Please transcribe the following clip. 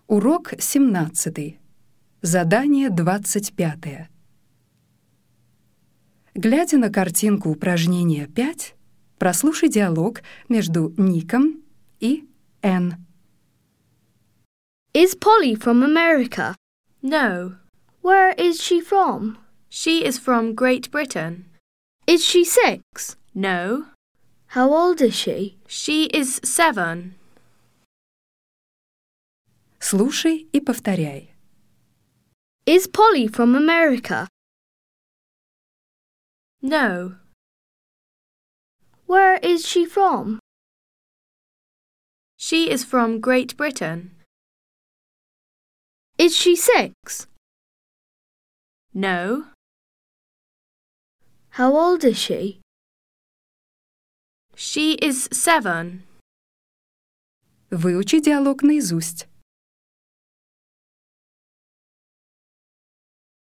Урок 17. Задание 25. Глядя на картинку упражнения 5, прослушай диалог между Ником и Энн. Is Polly from America? No, Where is she from? she is from Great Britain. Is she 6? No, How old is she? she is 7. Слушай и повторяй. Is Polly from America? No, Where is she from? she is from Great Britain. Is she 6? No, How old is she? she is 7. Выучи диалог наизусть.